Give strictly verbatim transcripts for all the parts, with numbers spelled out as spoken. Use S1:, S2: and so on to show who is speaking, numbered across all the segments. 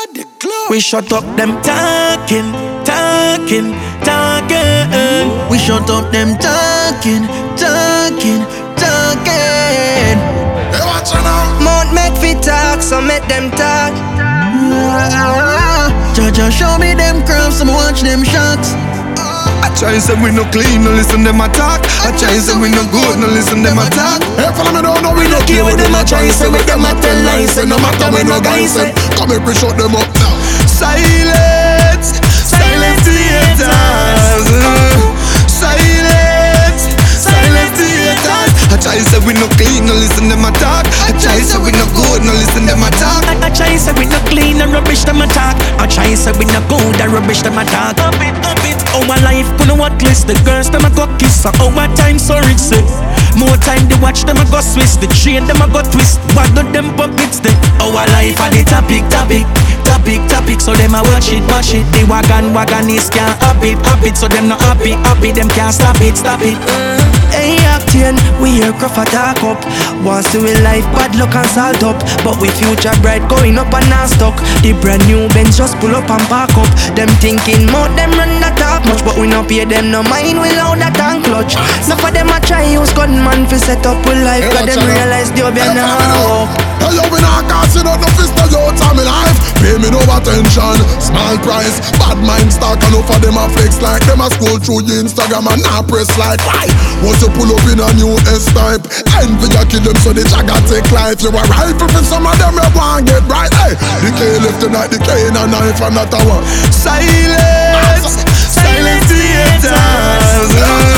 S1: the glow.
S2: We shut up them talking, talking, talking. We shut up them talking, talking, talking.
S1: Hey, watch it now.
S3: Mount make fit talk, so make them talk.
S2: Jaja show me them curves, I'ma watch them shots.
S4: I try say we no clean, no listen them attack. I try say we no good, no listen them attack.
S1: Hey, follow me down, no we no care with them a try. Say with them a tell lies. Say no matter when no guys say. Come here, we shut them up now.
S4: Silence, silence the haters. Silence, silence the haters. I try say we no clean, no listen them attack. I try say we no good, no listen them attack.
S2: I try say we no clean and rubbish them attack. I try say we no good and rubbish them attack. Up it, up it. Our life, put on what list. The girls them a go kiss. Our time so rich say. More time they watch them a go Swiss. The train them a go twist. What do them puppets they? Our life are the topic, topic, topic, topic. So them a watch it, watch it. The wagon, wagon is can't up it, up it. So them not happy, happy. Them can't stop it, stop it.
S3: Mm. Hey Octane, we hear Crawford talk up. Once we life, bad luck and salt up. But we future bright going up and not stuck. The brand new Benz just pull up and park up. Them thinking more, them run that talk much. But we no pay them no mind, we loud that and clutch. Enough of them a try use gunman for set up with life. Cause them realize they'll be an hour.
S1: Hey, yo, we not casting out no fist of your time in life. Pay me no attention, small price. Bad mind stock, enough of them a flex like them a scroll through your Instagram and not press like. Why? Once you pull up in a new S-type, envy you kill them so the jagger take life. You a rifle for some of them you want get right. Hey, the K left tonight, the K in a knife and not a one.
S4: Silence, silence the haters.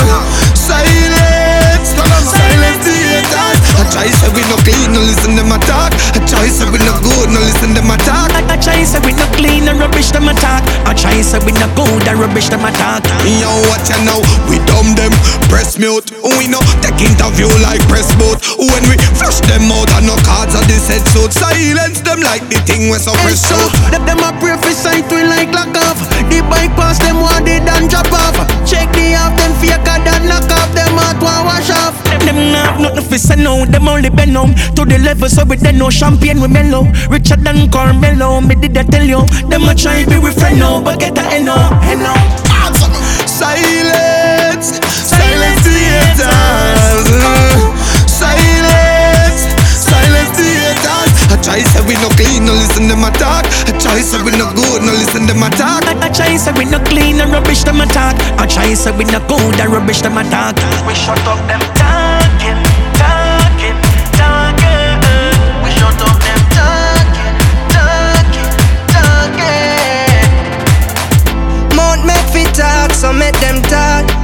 S4: Silence, silence the haters. I try say we no clean, no listen them attack. I try say we no good, no listen them attack.
S2: I try say we no clean and rubbish them attack. I try say we no good and rubbish them attack.
S4: Yo, what you know? We dumb them, press mute. We no take interview like press boot. When we flush them out and no cards of this head suit. Silence them like the thing we so press shoot.
S2: Them them a pray for sight we like lock off. The bike pass them one they done drop off. Check the off them faker than knock off. Them out one wash off. Them them not nothing for say no. Them only bend home to the level so we then no champagne we mellow. Richer than Carmelo, me did I tell you. Them a try be with friend now, but get a eno, eno.
S4: Silence, silence the haters. Silence, silence the haters. I try say we no clean, no listen them attack. I try say we no good, no listen them attack.
S2: I, I try say we no clean and rubbish them attack. I try say we no good and rubbish them attack. We shut up them talking, talking, talking. We shut up them talking, talking, talking.
S3: Mount make fit talk, so make them talk.